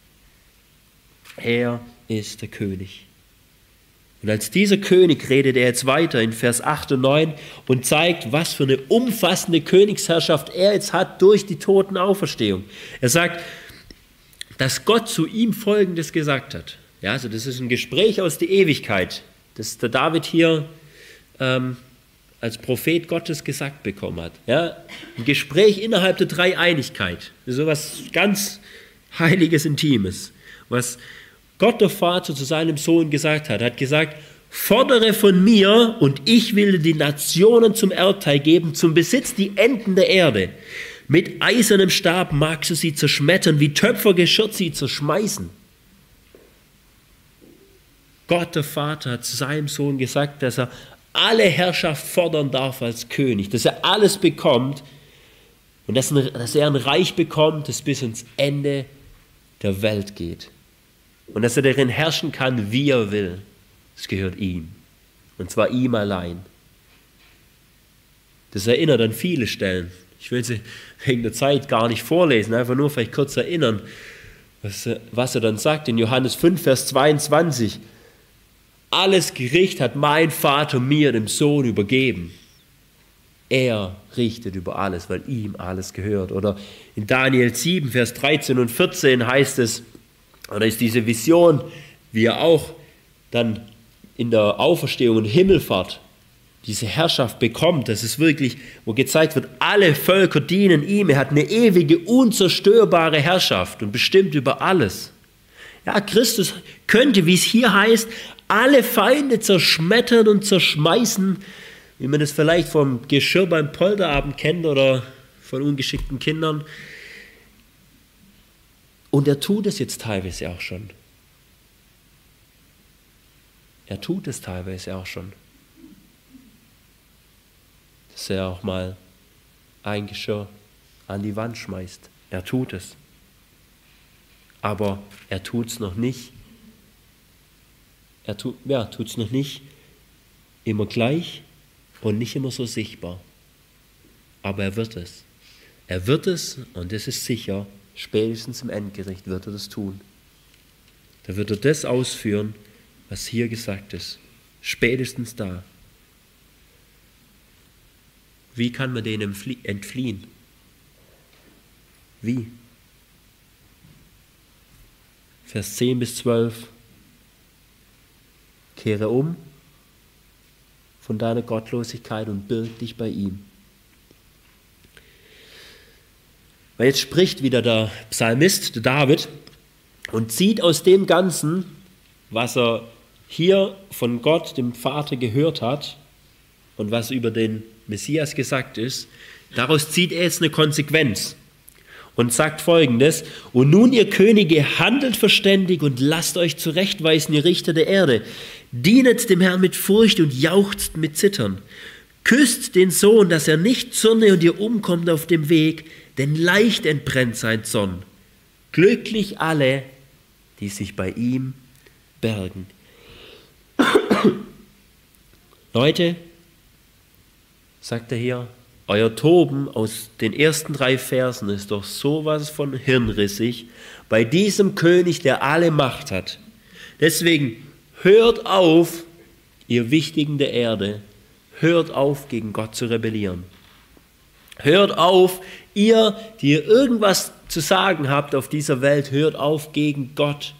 Er ist der König. Und als dieser König redet er jetzt weiter in Vers acht und neun und zeigt, was für eine umfassende Königsherrschaft er jetzt hat durch die Totenauferstehung. Er sagt, dass Gott zu ihm Folgendes gesagt hat. Ja, also das ist ein Gespräch aus der Ewigkeit, das der David hier ähm, als Prophet Gottes gesagt bekommen hat. Ja, ein Gespräch innerhalb der Dreieinigkeit. Das ist so etwas ganz Heiliges, Intimes, was Gott der Vater zu seinem Sohn gesagt hat. Er hat gesagt, fordere von mir und ich will die Nationen zum Erbteil geben, zum Besitz die Enden der Erde. Mit eisernem Stab magst du sie zerschmettern, wie Töpfergeschirr sie zerschmeißen. Gott der Vater hat zu seinem Sohn gesagt, dass er alle Herrschaft fordern darf als König, dass er alles bekommt und dass er ein Reich bekommt, das bis ans Ende der Welt geht. Und dass er darin herrschen kann, wie er will. Es gehört ihm. Und zwar ihm allein. Das erinnert an viele Stellen. Ich will sie wegen der Zeit gar nicht vorlesen, einfach nur vielleicht kurz erinnern, was, was er dann sagt in Johannes fünf, Vers zweiundzwanzig. Alles Gericht hat mein Vater mir, dem Sohn, übergeben. Er richtet über alles, weil ihm alles gehört. Oder in Daniel sieben, Vers dreizehn und vierzehn heißt es, oder ist diese Vision, wie er auch dann in der Auferstehung und Himmelfahrt diese Herrschaft bekommt, dass es wirklich, wo gezeigt wird, alle Völker dienen ihm. Er hat eine ewige, unzerstörbare Herrschaft und bestimmt über alles. Ja, Christus könnte, wie es hier heißt, alle Feinde zerschmettern und zerschmeißen, wie man das vielleicht vom Geschirr beim Polterabend kennt oder von ungeschickten Kindern. Und er tut es jetzt teilweise auch schon. Er tut es teilweise auch schon. Dass er auch mal ein Geschirr an die Wand schmeißt. Er tut es. Aber er tut es noch nicht. Er tut ja, tut's noch nicht immer gleich und nicht immer so sichtbar. Aber er wird es. Er wird es, und das ist sicher, spätestens im Endgericht wird er das tun. Da wird er das ausführen, was hier gesagt ist. Spätestens da. Wie kann man denen entfliehen? Wie? Vers zehn bis zwölf. Kehre um von deiner Gottlosigkeit und birg dich bei ihm. Weil jetzt spricht wieder der Psalmist, der David, und zieht aus dem Ganzen, was er hier von Gott, dem Vater, gehört hat und was über den Messias gesagt ist, daraus zieht er jetzt eine Konsequenz und sagt Folgendes: Und nun, ihr Könige, handelt verständig und lasst euch zurechtweisen, ihr Richter der Erde. Dienet dem Herrn mit Furcht und jauchzt mit Zittern. Küsst den Sohn, dass er nicht zürne und ihr umkommt auf dem Weg, denn leicht entbrennt sein Zorn. Glücklich alle, die sich bei ihm bergen. Leute, sagt er hier, euer Toben aus den ersten drei Versen ist doch sowas von hirnrissig bei diesem König, der alle Macht hat. Deswegen hört auf, ihr Wichtigen der Erde, hört auf, gegen Gott zu rebellieren. Hört auf, ihr, die ihr irgendwas zu sagen habt auf dieser Welt, hört auf, gegen Gott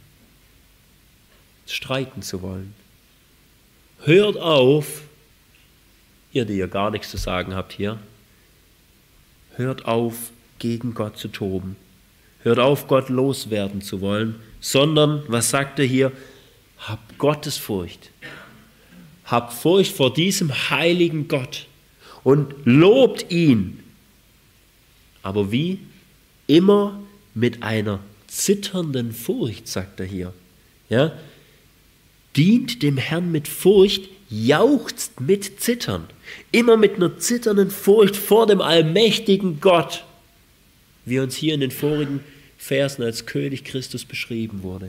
streiten zu wollen. Hört auf, ihr, die ihr gar nichts zu sagen habt hier, hört auf, gegen Gott zu toben. Hört auf, Gott loswerden zu wollen, sondern, was sagt er hier? Habt Gottesfurcht. Habt Furcht vor diesem heiligen Gott und lobt ihn. Aber wie? Immer mit einer zitternden Furcht, sagt er hier. Ja? Dient dem Herrn mit Furcht, jauchzt mit Zittern. Immer mit einer zitternden Furcht vor dem allmächtigen Gott, wie uns hier in den vorigen Versen als König Christus beschrieben wurde.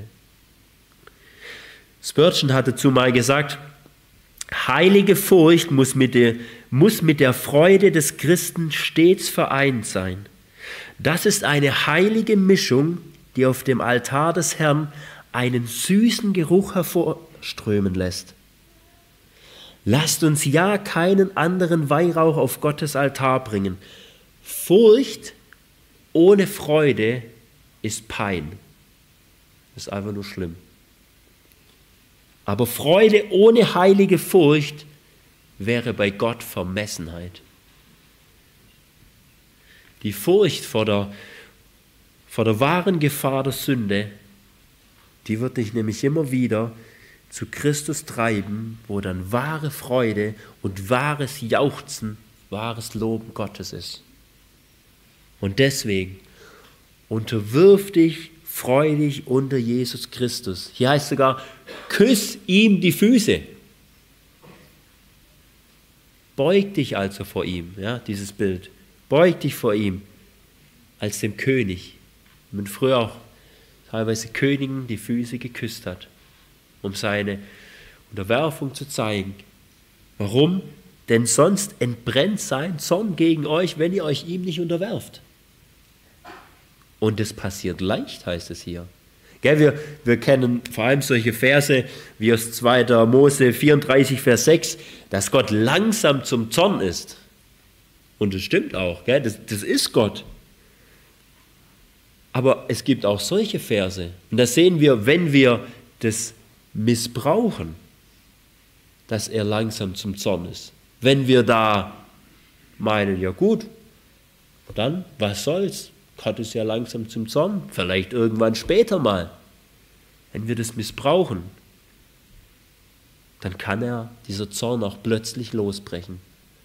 Spurgeon hat dazu mal gesagt, heilige Furcht muss mit der, muss mit der Freude des Christen stets vereint sein. Das ist eine heilige Mischung, die auf dem Altar des Herrn einen süßen Geruch hervorströmen lässt. Lasst uns ja keinen anderen Weihrauch auf Gottes Altar bringen. Furcht ohne Freude ist Pein. Das ist einfach nur schlimm. Aber Freude ohne heilige Furcht wäre bei Gott Vermessenheit. Die Furcht vor der, vor der wahren Gefahr der Sünde, die wird dich nämlich immer wieder zu Christus treiben, wo dann wahre Freude und wahres Jauchzen, wahres Loben Gottes ist. Und deswegen unterwirf dich freudig unter Jesus Christus. Hier heißt sogar, küss ihm die Füße. Beug dich also vor ihm, ja, dieses Bild. Beug dich vor ihm als dem König. Wie man früher auch teilweise Königen die Füße geküsst hat, um seine Unterwerfung zu zeigen. Warum? Denn sonst entbrennt sein Zorn gegen euch, wenn ihr euch ihm nicht unterwerft. Und es passiert leicht, heißt es hier. Gell, wir, wir kennen vor allem solche Verse wie aus zweiter Mose vierunddreißig, Vers sechs, dass Gott langsam zum Zorn ist. Und das stimmt auch, gell? Das, das ist Gott. Aber es gibt auch solche Verse. Und da sehen wir, wenn wir das missbrauchen, dass er langsam zum Zorn ist. Wenn wir da meinen, ja gut, dann, was soll's? Gott ist ja langsam zum Zorn, vielleicht irgendwann später mal. Wenn wir das missbrauchen, dann kann er, dieser Zorn, auch plötzlich losbrechen.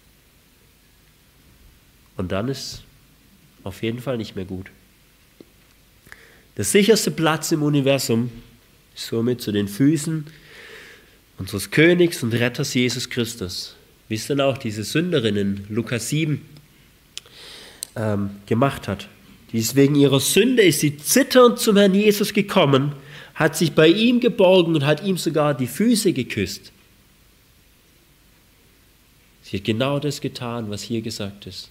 Und dann ist auf jeden Fall nicht mehr gut. Der sicherste Platz im Universum ist somit zu den Füßen unseres Königs und Retters Jesus Christus. Wie es dann auch diese Sünderin in Lukas sieben ähm, gemacht hat. Dies wegen ihrer Sünde ist sie zitternd zum Herrn Jesus gekommen, hat sich bei ihm geborgen und hat ihm sogar die Füße geküsst. Sie hat genau das getan, was hier gesagt ist.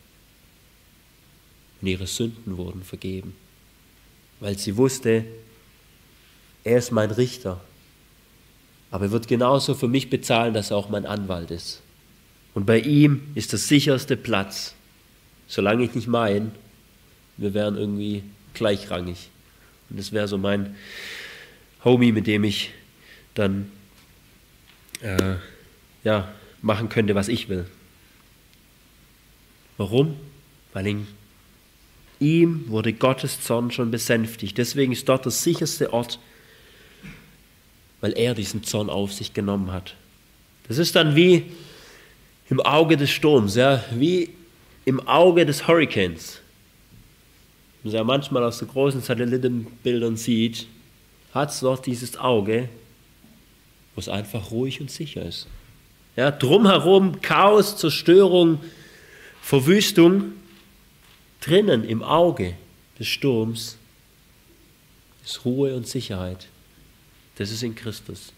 Und ihre Sünden wurden vergeben, weil sie wusste, er ist mein Richter, aber er wird genauso für mich bezahlen, dass er auch mein Anwalt ist. Und bei ihm ist der sicherste Platz, solange ich nicht meine, wir wären irgendwie gleichrangig. Und das wäre so mein Homie, mit dem ich dann äh, ja, machen könnte, was ich will. Warum? Weil ihn ihm wurde Gottes Zorn schon besänftigt. Deswegen ist dort der sicherste Ort, weil er diesen Zorn auf sich genommen hat. Das ist dann wie im Auge des Sturms, ja, wie im Auge des Hurrikans. Man ja manchmal aus so großen Satellitenbildern sieht, hat es dort dieses Auge, wo es einfach ruhig und sicher ist. Ja, drumherum Chaos, Zerstörung, Verwüstung. Drinnen im Auge des Sturms ist Ruhe und Sicherheit. Das ist in Christus.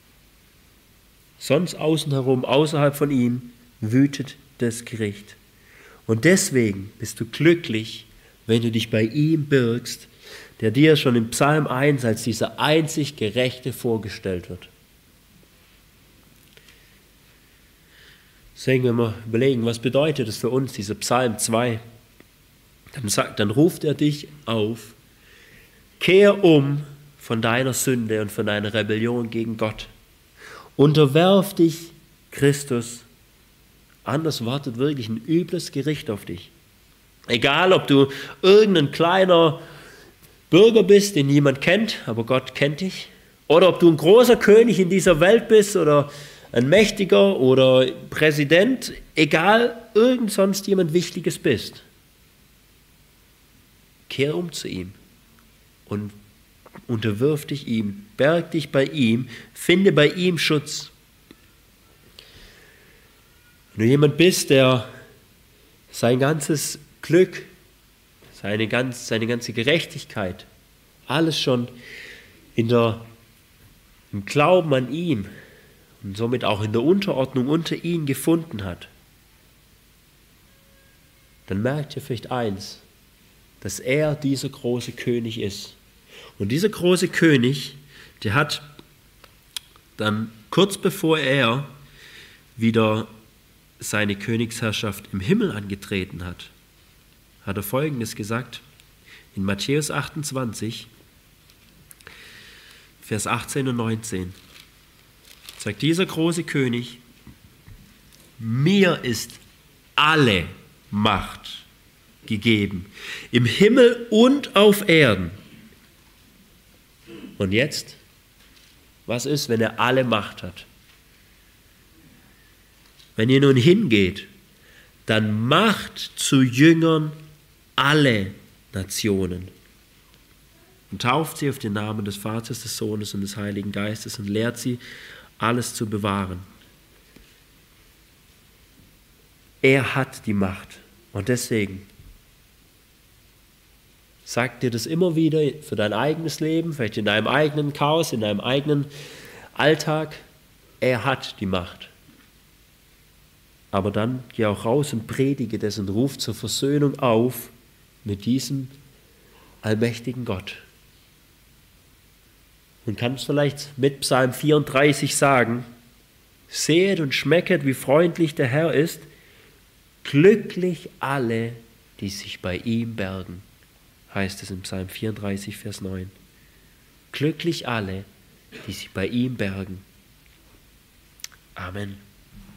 Sonst außen herum, außerhalb von ihm, wütet das Gericht. Und deswegen bist du glücklich, wenn du dich bei ihm birgst, der dir schon im Psalm eins als dieser einzig Gerechte vorgestellt wird. Deswegen, wenn wir überlegen, was bedeutet es für uns, dieser Psalm zwei, dann, sagt, dann ruft er dich auf, kehr um von deiner Sünde und von deiner Rebellion gegen Gott. Unterwerf dich Christus, anders wartet wirklich ein übles Gericht auf dich. Egal, ob du irgendein kleiner Bürger bist, den niemand kennt, aber Gott kennt dich, oder ob du ein großer König in dieser Welt bist oder ein Mächtiger oder Präsident, egal, irgend sonst jemand Wichtiges bist. Kehr um zu ihm und unterwirf dich ihm, berg dich bei ihm, finde bei ihm Schutz. Wenn du jemand bist, der sein ganzes Glück, seine, ganz, seine ganze Gerechtigkeit, alles schon in der, im Glauben an ihn und somit auch in der Unterordnung unter ihn gefunden hat, dann merkt ihr vielleicht eins, dass er dieser große König ist. Und dieser große König, der hat dann kurz bevor er wieder seine Königsherrschaft im Himmel angetreten hat, hat er Folgendes gesagt in Matthäus achtundzwanzig, Vers achtzehn und neunzehn. Sagt dieser große König, mir ist alle Macht gegeben, im Himmel und auf Erden. Und jetzt, was ist, wenn er alle Macht hat? Wenn ihr nun hingeht, dann macht zu Jüngern alle Nationen und tauft sie auf den Namen des Vaters, des Sohnes und des Heiligen Geistes und lehrt sie, alles zu bewahren. Er hat die Macht und deswegen sagt dir das immer wieder für dein eigenes Leben, vielleicht in deinem eigenen Chaos, in deinem eigenen Alltag. Er hat die Macht. Aber dann geh auch raus und predige das und ruf zur Versöhnung auf mit diesem allmächtigen Gott. Und kannst vielleicht mit Psalm vierunddreißig sagen, sehet und schmecket, wie freundlich der Herr ist, glücklich alle, die sich bei ihm bergen. Heißt es im Psalm vierunddreißig, Vers neun. Glücklich alle, die sich bei ihm bergen. Amen.